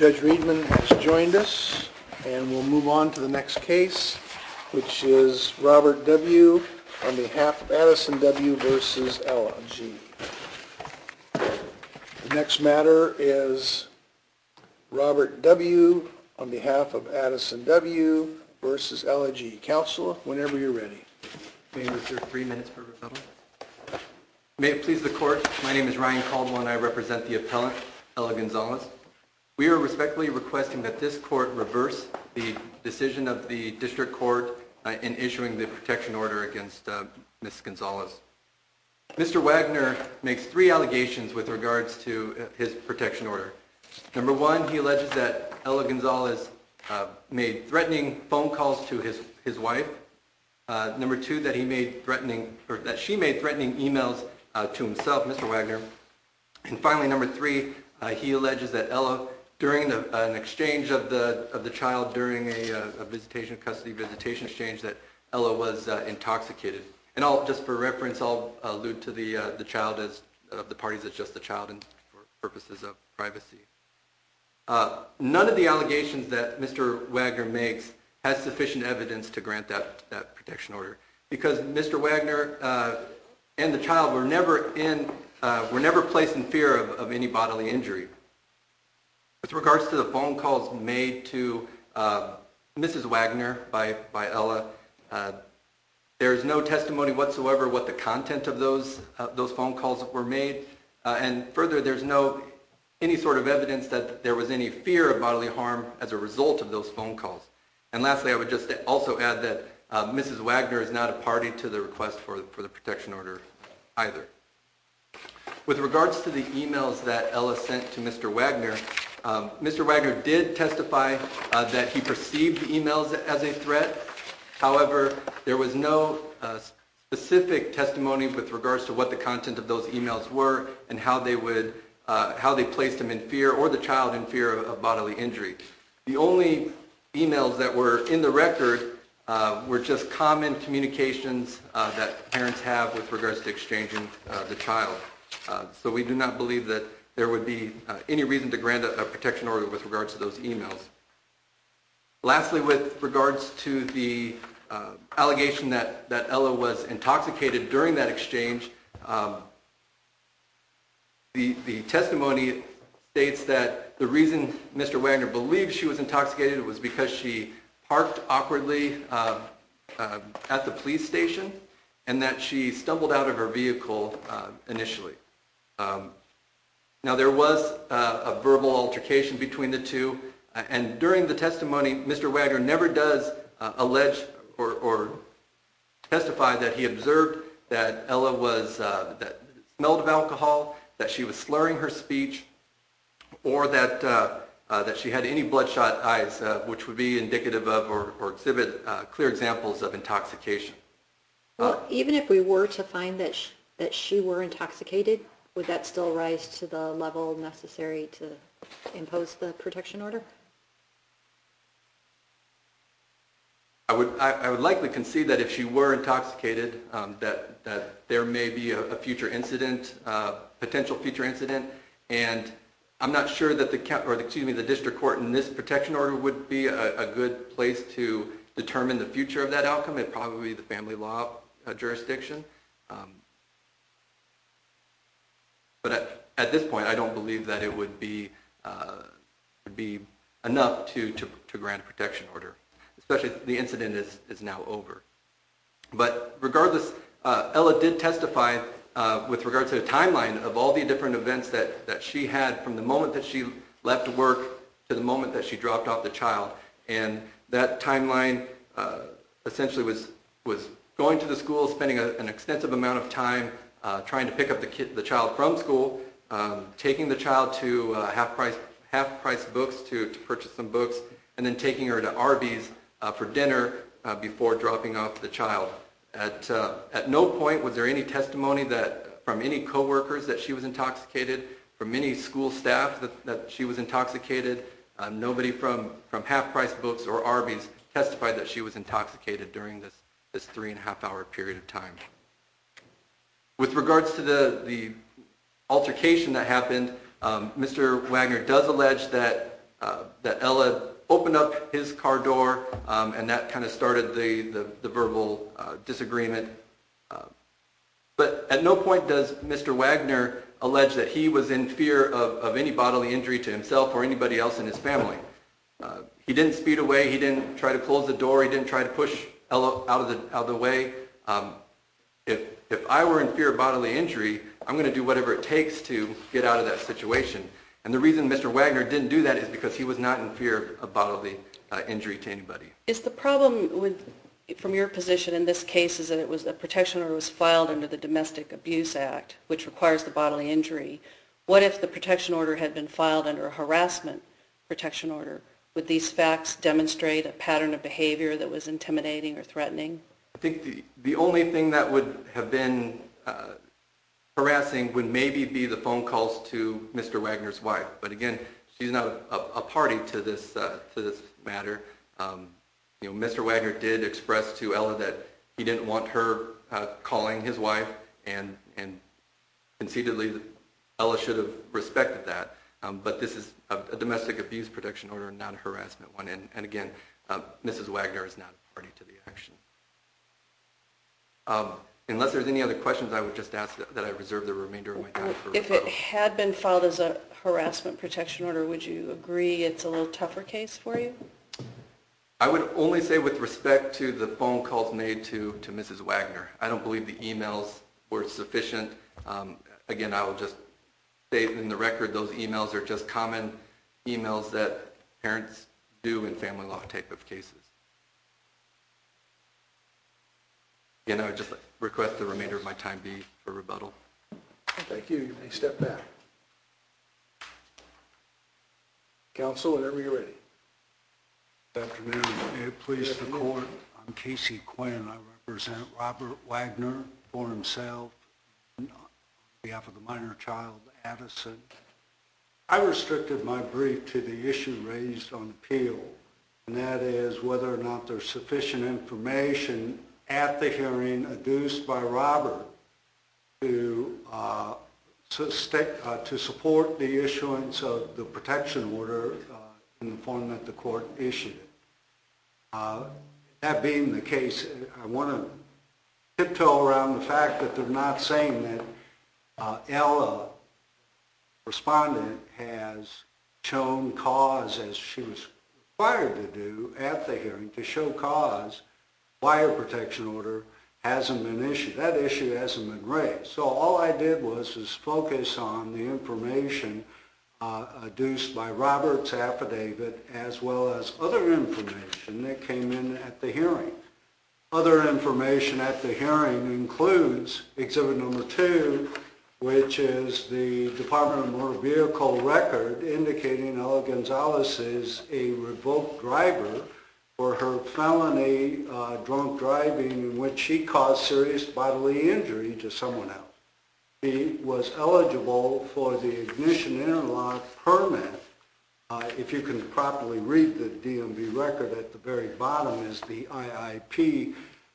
Judge Reedman has joined us, and we'll move on to the next case, which is Robert W. on behalf of Addison W. versus Ella G. The next matter is Robert W. on behalf of Addison W. versus Ella G. Counsel, whenever you're ready. May I reserve 3 minutes for rebuttal? May it please the court, my name is Ryan Caldwell and I represent the appellant, Ella Gonzalez. We are respectfully requesting that this court reverse the decision of the district court in issuing the protection order against Ms. Gonzalez. Mr. Wagner makes 3 allegations with regards to his protection order. Number 1, he alleges that Ella Gonzalez made threatening phone calls to his wife. Number 2, that she made threatening emails to himself, Mr. Wagner. And finally, number 3, he alleges that Ella, during an exchange of the child during a custody visitation exchange, that Ella was intoxicated. And just for reference, I'll allude to the child as the parties as just the child and for purposes of privacy. None of the allegations that Mr. Wagner makes has sufficient evidence to grant that protection order, because Mr. Wagner and the child were never placed in fear of any bodily injury. With regards to the phone calls made to Mrs. Wagner by Ella, there is no testimony whatsoever what the content of those phone calls were made, and further, there's no any sort of evidence that there was any fear of bodily harm as a result of those phone calls. And lastly, I would just also add that Mrs. Wagner is not a party to the request for the protection order either. With regards to the emails that Ella sent to Mr. Wagner, Mr. Wagner did testify that he perceived the emails as a threat. However, there was no specific testimony with regards to what the content of those emails were and how they placed him in fear or the child in fear of bodily injury. The only emails that were in the record were just common communications that parents have with regards to exchanging the child. So we do not believe that there would be any reason to grant a protection order with regards to those emails. Lastly, with regards to the allegation that Ella was intoxicated during that exchange, the testimony states that the reason Mr. Wagner believed she was intoxicated was because she parked awkwardly at the police station and that she stumbled out of her vehicle initially. Now, there was a verbal altercation between the two, and during the testimony, Mr. Wagner never does allege or testify that he observed that Ella that smelled of alcohol, that she was slurring her speech, or that she had any bloodshot eyes, which would be indicative of or exhibit clear examples of intoxication. Well, even if we were to find that she were intoxicated, would that still rise to the level necessary to impose the protection order? I would likely concede that if she were intoxicated, that there may be a future incident, potential future incident, and I'm not sure that the district court in this protection order would be a good place to determine the future of that outcome. It'd probably be the family law jurisdiction. But at this point, I don't believe that it would be enough to grant a protection order, especially if the incident is now over. But regardless, Ella did testify with regard to the timeline of all the different events that she had from the moment that she left work to the moment that she dropped off the child. And that timeline essentially was going to the school, spending an extensive amount of time trying to pick up the child from school, taking the child to half-price books to purchase some books, and then taking her to Arby's for dinner before dropping off the child. At no point was there any testimony from any coworkers that she was intoxicated, from any school staff that she was intoxicated. Nobody from half-price books or Arby's testified that she was intoxicated during this 3.5-hour period of time. With regards to the altercation that happened, Mr. Wagner does allege that that Ella opened up his car door, and that kind of started the verbal disagreement. But at no point does Mr. Wagner allege that he was in fear of any bodily injury to himself or anybody else in his family. He didn't speed away. He didn't try to close the door. He didn't try to push Ella out of the way. If I were in fear of bodily injury, I'm going to do whatever it takes to get out of that situation. And the reason Mr. Wagner didn't do that is because he was not in fear of bodily injury to anybody. Is the problem with, from your position in this case, is that it was a protection order was filed under the Domestic Abuse Act, which requires the bodily injury. What if the protection order had been filed under a harassment protection order? Would these facts demonstrate a pattern of behavior that was intimidating or threatening? I think the only thing that would have been harassing would maybe be the phone calls to Mr. Wagner's wife. But again, she's not a party to this matter. Mr. Wagner did express to Ella that he didn't want her calling his wife, and conceitedly Ella should have respected that. But this is a domestic abuse protection order, not a harassment one. And again, Mrs. Wagner is not a party to the action. Unless there's any other questions, I would just ask that I reserve the remainder of my time for rebuttal. If it had been filed as a harassment protection order, would you agree it's a little tougher case for you? I would only say with respect to the phone calls made to Mrs. Wagner. I don't believe the emails were sufficient. Again, I will just state in the record those emails are just common emails that parents do in family law type of cases. Again, I would just request the remainder of my time be for rebuttal. Thank you. You may step back. Counsel, whenever you're ready. Good afternoon. May it please the court. I'm Casey Quinn. I represent Robert Wagner for himself on behalf of the minor child, Addison. I restricted my brief to the issue raised on appeal, and that is whether or not there's sufficient information at the hearing adduced by Robert to support the issuance of the protection order in the form that the court issued it. That being the case, I want to tiptoe around the fact that they're not saying that Ella, respondent, has shown cause, as she was required to do at the hearing, to show cause why a protection order hasn't been issued. That issue hasn't been raised. So all I did was focus on the information adduced by Robert's affidavit, as well as other information that came in at the hearing. Other information at the hearing includes Exhibit Number 2, which is the Department of Motor Vehicle record indicating Ella Gonzalez is a revoked driver for her felony drunk driving in which she caused serious bodily injury to someone else. She was eligible for the ignition interlock permit. If you can properly read the DMV record, at the very bottom is the IIP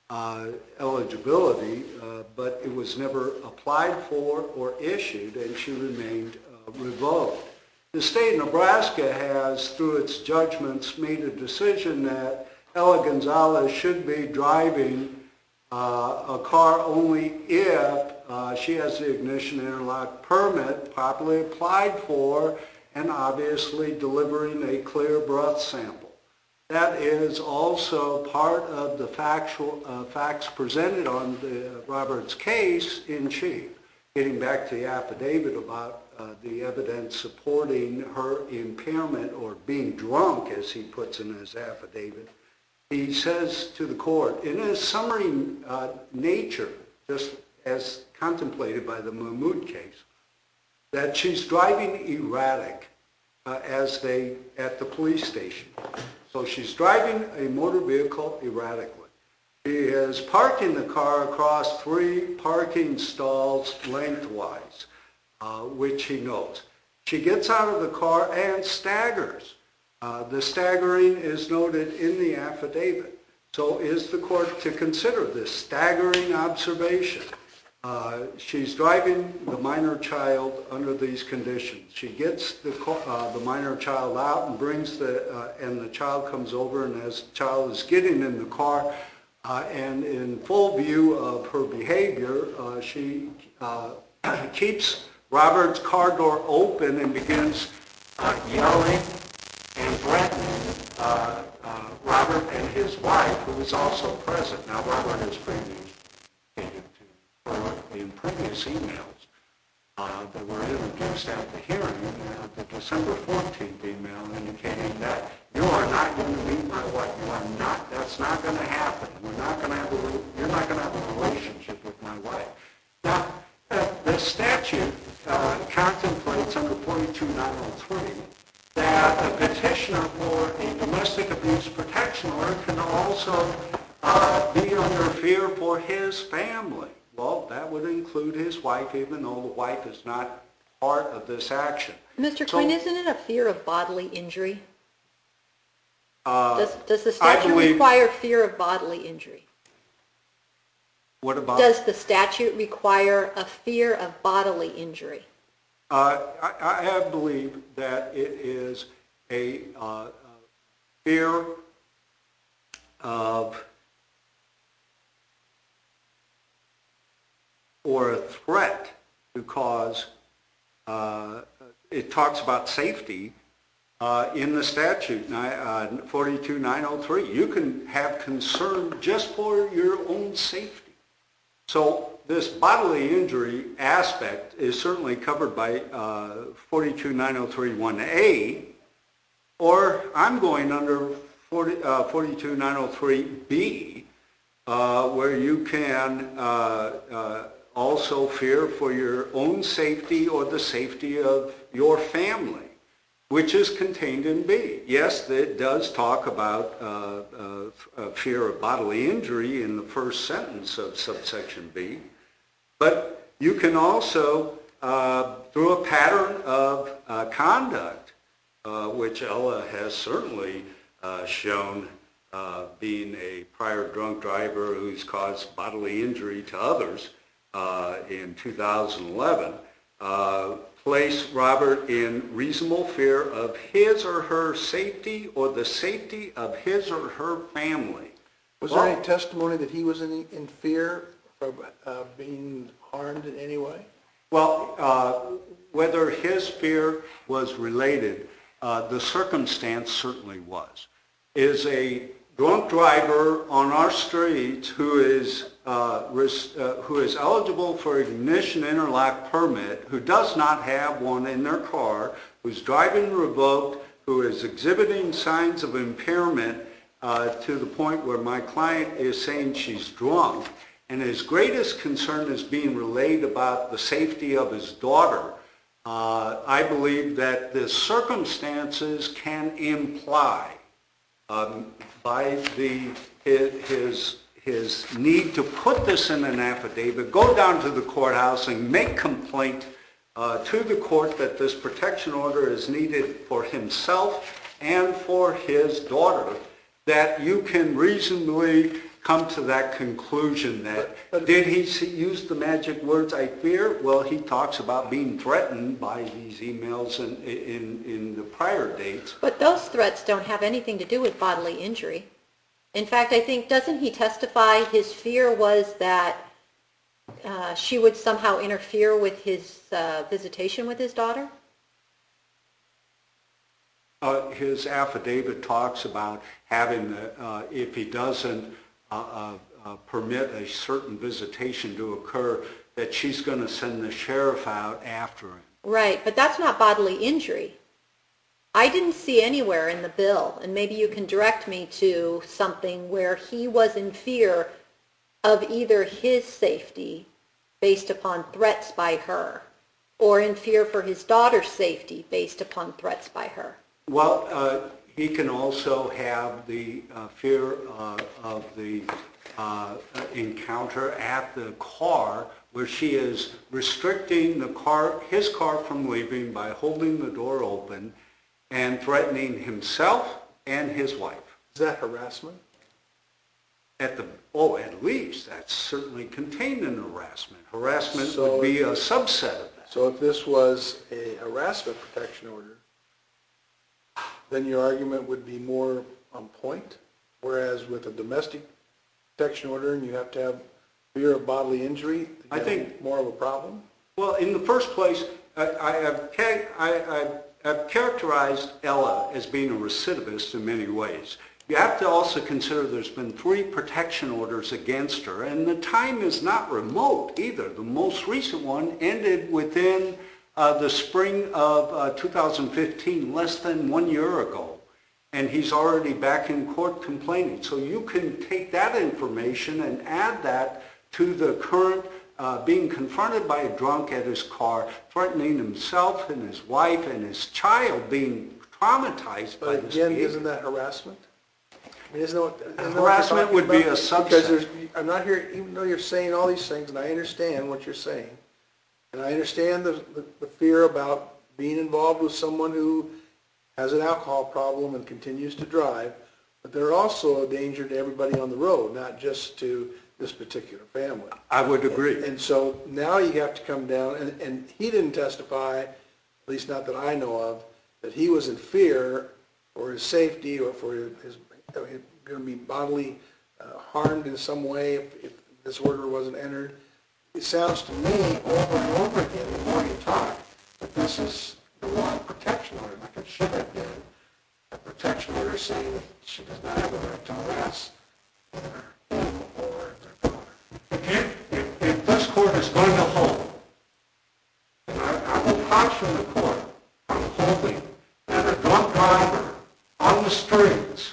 eligibility, but it was never applied for or issued, and she remained revoked. The state of Nebraska has, through its judgments, made a decision that Ella Gonzalez should be driving a car only if she has the ignition interlock permit properly applied for and obviously delivering a clear breath sample. That is also part of the facts presented on Robert's case in chief. Getting back to the affidavit about the evidence supporting her impairment or being drunk, as he puts in his affidavit, he says to the court, in his summary nature, just as contemplated by the Mahmoud case, that she's driving erratic at the police station. So she's driving a motor vehicle erratically. She is parking the car across 3 parking stalls lengthwise, which he notes. She gets out of the car and staggers. The staggering is noted in the affidavit. So is the court to consider this staggering observation? She's driving the minor child under these conditions. She gets the minor child out and and the child comes over, and as the child is getting in the car, and in full view of her behavior, she keeps Robert's car door open and begins yelling and threatening Robert and his wife, who is also present. Now, Robert is in previous emails that were introduced at the hearing, the December 14th email indicating that you are not going to meet my wife. You are not. That's not going to happen. You're not going to have a relationship with my wife. Now, the statute contemplates under 42903 that a petitioner for a domestic abuse protection order can also be under fear for his family. Well, that would include his wife, even though the wife is not part of this action. Mr. Quinn, isn't it a fear of bodily injury? Does the statute require fear of bodily injury? What about? Does the statute require a fear of bodily injury? I believe that it is a fear of or a threat to cause, it talks about safety in the statute, 42903. You can have concern just for your own safety. So this bodily injury aspect is certainly covered by 42903(1)A, or I'm going under 42903B, where you can also fear for your own safety or the safety of your family, which is contained in B. Yes, it does talk about fear of bodily injury in the first sentence of subsection B, but you can also, through a pattern of conduct, which Ella has certainly shown being a prior drunk driver who's caused bodily injury to others in 2011, place Robert in reasonable fear of his or her safety or the safety of his or her family. Was there any testimony that he was in fear of being harmed in any way? Well, whether his fear was related, the circumstance certainly was. Is a drunk driver on our streets who is eligible for ignition interlock permit, who does not have one in their car, who's driving revoked, who is exhibiting signs of impairment to the point where my client is saying she's drunk, and his greatest concern is being relayed about the safety of his daughter. I believe that the circumstances can imply by his need to put this in an affidavit, go down to the courthouse and make complaint to the court that this protection order is needed for himself and for his daughter, that you can reasonably come to that conclusion that, did he use the magic words, I fear? Well, he talks about being threatened by these emails in the prior dates. But those threats don't have anything to do with bodily injury. In fact, I think, doesn't he testify his fear was that she would somehow interfere with his visitation with his daughter? His affidavit talks about having, if he doesn't permit a certain visitation to occur, that she's going to send the sheriff out after him. Right, but that's not bodily injury. I didn't see anywhere in the bill, and maybe you can direct me to something where he was in fear of either his safety based upon threats by her, or in fear for his daughter's safety based upon threats by her. Well, he can also have the fear of the encounter at the car, where she is restricting his car from leaving by holding the door open and threatening himself and his wife. Is that harassment? At least, that's certainly contained in harassment. Harassment would be a subset of that. So if this was a harassment protection order, then your argument would be more on point, whereas with a domestic protection order and you have to have fear of bodily injury, I think more of a problem? Well, in the first place, I've characterized Ella as being a recidivist in many ways. You have to also consider there's been 3 protection orders against her, and the time is not remote either. The most recent one ended within the spring of 2015, less than 1 year ago, and he's already back in court complaining. So you can take that information and add that to the current being confronted by a drunk at his car, threatening himself and his wife and his child, being traumatized by this Again, behavior. isn't that harassment? I mean, isn't that Harassment would be a subset. Because I'm not here, even though you're saying all these things, and I understand what you're saying, and I understand the fear about being involved with someone who has an alcohol problem and continues to drive, but they're also a danger to everybody on the road, not just to this particular family. I would agree. And so now you have to come down, and he didn't testify, at least not that I know of, that he was in fear for his safety or for his going to be bodily harmed in some way if this order wasn't entered. It sounds to me over and over again, the more you talk, that this is the wrong protection order, like it should have been a protection order saying that she does not have a right to harass him or their daughter. If this court is going to hold, and I will caution the court from holding that a drunk driver on the streets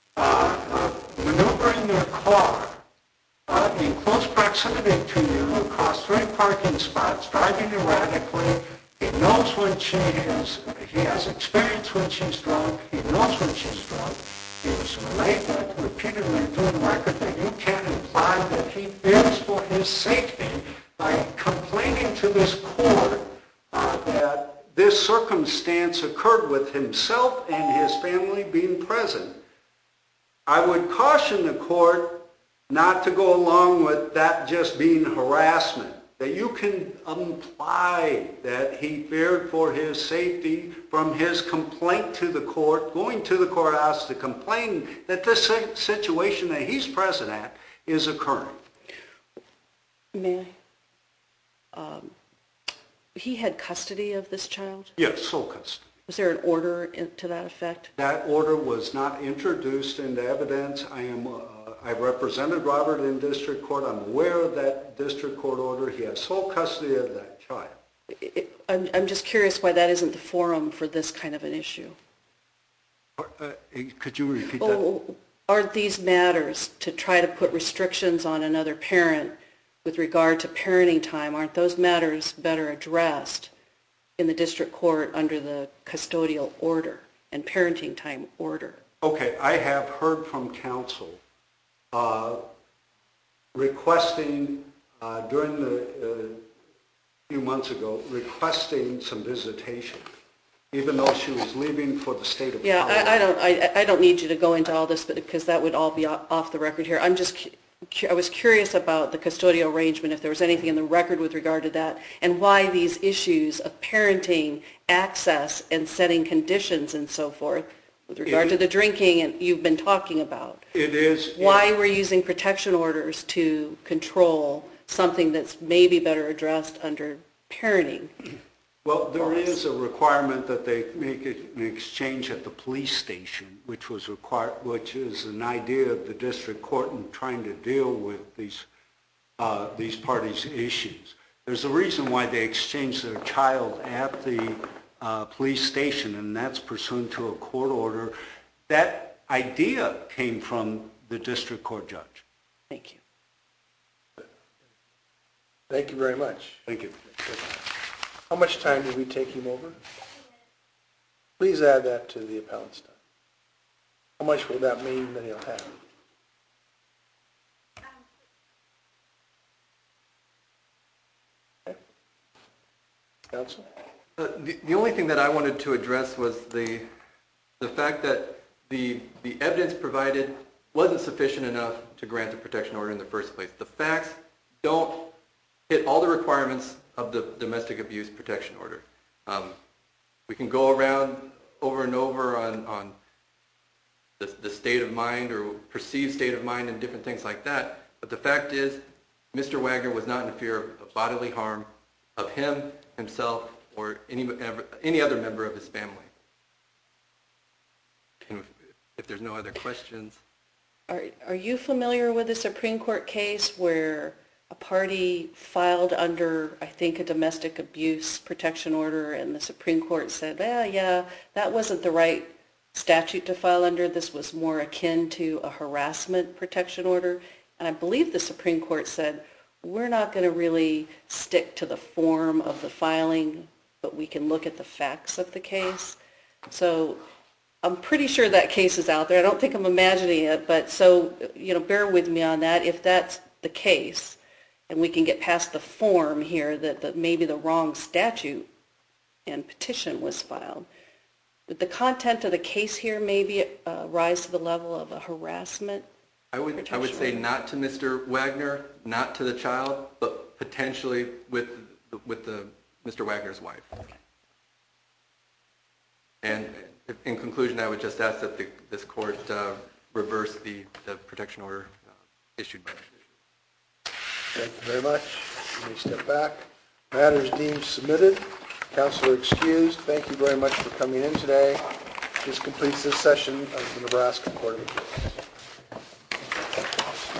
maneuvering their car in close proximity to you across 3 parking spots, driving erratically. He knows when he has experience when she's drunk. He knows when she's drunk. He was repeatedly doing record that you can't imply that he fears for his safety by complaining to this court that this circumstance occurred with himself and his family being present. I would caution the court not to go along with that just being harassment, that you can imply that he feared for his safety from his complaint to the court, going to the courthouse to complain that this situation that he's present at is occurring. May I? He had custody of this child? Yes, sole custody. Was there an order to that effect? That order was not introduced into evidence. I represented Robert in district court. I'm aware of that district court order. He has sole custody of that child. I'm just curious why that isn't the forum for this kind of an issue. Could you repeat that? Aren't these matters to try to put restrictions on another parent with regard to parenting time, aren't those matters better addressed in the district court under the custodial order and parenting time order? Okay, I have heard from counsel requesting, during the few months ago, requesting some visitation, even though she was leaving for the state of Colorado. Yeah, I don't need you to go into all this, but because that would all be off the record here. I was curious about the custodial arrangement, if there was anything in the record with regard to that, and why these issues of parenting, access, and setting conditions and so forth, with regard to the drinking and you've been talking about. It is. Why we're using protection orders to control something that's maybe better addressed under parenting. Well, there is a requirement that they make an exchange at the police station, which is an idea of the district court in trying to deal with these parties' issues. There's a reason why they exchange their child at the police station, and that's pursuant to a court order. That idea came from the district court judge. Thank you. Thank you very much. Thank you. How much time did we take him over? Please add that to the appellant's time. How much will that mean that he'll have? Okay. Counsel? The only thing that I wanted to address was the fact that the evidence provided wasn't sufficient enough to grant the protection order in the first place. The facts don't hit all the requirements of the domestic abuse protection order. We can go around over and over on the state of mind or perceived state of mind and different things like that, but the fact is Mr. Wagner was not in fear of bodily harm of him, himself, or any other member of his family. And if there's no other questions. Are you familiar with a Supreme Court case where a party filed under, I think, a domestic abuse protection order, and the Supreme Court said, yeah, that wasn't the right statute to file under. This was more akin to a harassment protection order. And I believe the Supreme Court said, we're not going to really stick to the form of the filing, but we can look at the facts of the case. So I'm pretty sure that case is out there. I don't think I'm imagining it, but so, bear with me on that. If that's the case, and we can get past the form here that maybe the wrong statute and petition was filed, would the content of the case here maybe rise to the level of a harassment? I would say not to Mr. Wagner, not to the child, but potentially with Mr. Wagner's wife. Okay. And in conclusion, I would just ask that this court reverse the protection order issued by the Commission. Thank you very much. You may step back. Matters deemed submitted. Counselor excused. Thank you very much for coming in today. This completes this session of the Nebraska Court of Appeals.